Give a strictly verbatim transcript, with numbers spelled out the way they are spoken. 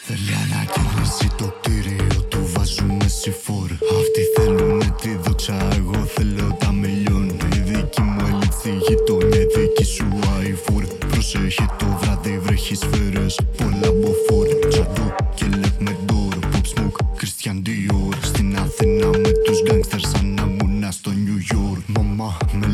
Θέλει ανακαίνιση το κτίριο του, βάζουμε C4. Αυτοί θέλουνε τη δόξα, εγώ θέλω τα μιλιόν. Η δική μου ελίτ στη γειτονιά, η δική σου άιφορ. Προσέχε το βράδυ, βρέχει σφαίρες, πολλά μποφόρ. Τζαντού και λέμε ντόρ, pop smoke, Christian Dior. Στην Αθήνα με τους gangsters σαν να μούνα στο New York. Μαμά με